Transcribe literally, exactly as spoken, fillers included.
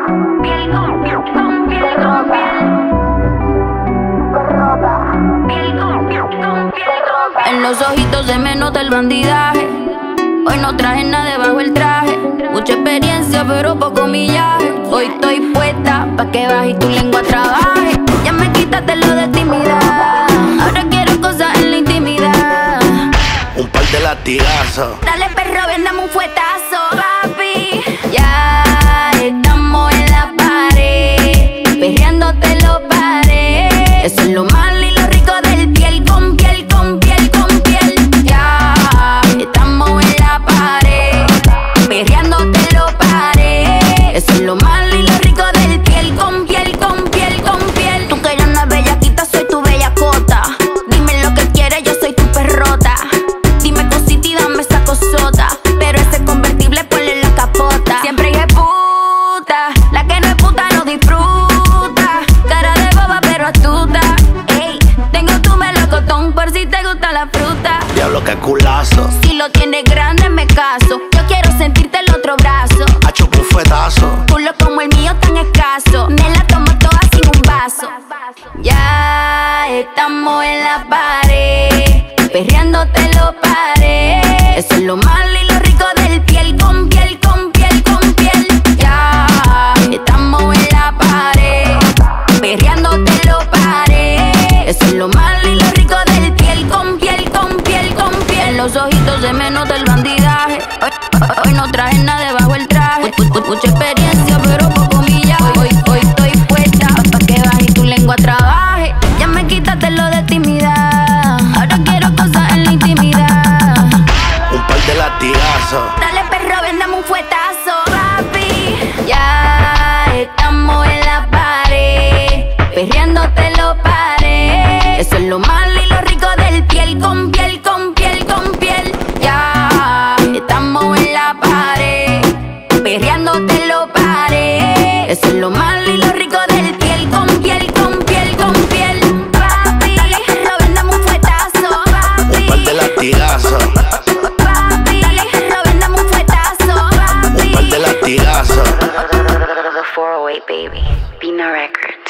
Piel con piel con piel con piel. Piel con piel con piel con piel. En los ojitos se me nota el bandidaje. Hoy no traje nada debajo el traje. Mucha experiencia pero poco millaje. Hoy estoy puesta pa' que baje y tu lengua trabaje. Ya me quitaste lo de timidez. Ahora quiero cosas en la intimidad. Un par de latigazos. Dale perro, ven, dame un fuetazo, papi. Ya estamos en la pared, perreándote los pared. Eso es lo malo y lo rico del piel con piel, con piel, con piel. Ya estamos en la pared, perreándote los pared. Eso es lo malo y lo rico del piel con piel, con piel, con piel. Tú que eres una bellaquita, soy tu bellacota. Dime lo que quieres, yo soy tu perrota. Dime cosita y dame esa cosota. Pero ese convertible ponle la capota. Siempre hay puta, la que no es puta no disfruta. Cara de boba pero astuta. Ey, tengo tu melocotón por si te gusta la fruta. Diablo, que culazo. Si lo tienes grande me caso. Yo quiero sentirte el otro brazo. Hacho un fuetazo. Culo como el mío tan escaso. Me la tomo toda sin un vaso. Ya estamos en la pared, perreándote los pared. Eso es lo malo y lo rico del piel con piel, con piel, con piel. Ya estamos en la pared, perreándote los pared. Eso es lo malo y lo rico del piel con piel, con piel, con piel. En los ojitos se me nota el bandidaje. Hoy, hoy no traje nada debajo el traje. Mucha experiencia pero poco millaje. Hoy, hoy estoy puesta pa' que baje y tu lengua trabaje. Ya me quitaste lo de timidez. Ahora quiero cosas en la intimidad. Un par de latigazos. Dale perro, ven, dame un fuetazo, papi. Ya estamos en la pared, perreándote los pared. Eso es lo malo y lo rico del piel con piel, con piel, con piel. Ya estamos en la pared, perreándote los pared. Eso es lo malo y lo rico del piel con piel, con piel, con piel. Papi, dale perro, ven, dame un fuetazo, papi. Un par de latigazos. Papi, dale perro, ven, dame un fuetazo, papi. Un par de latigazos. The four oh eight baby, Bina Records.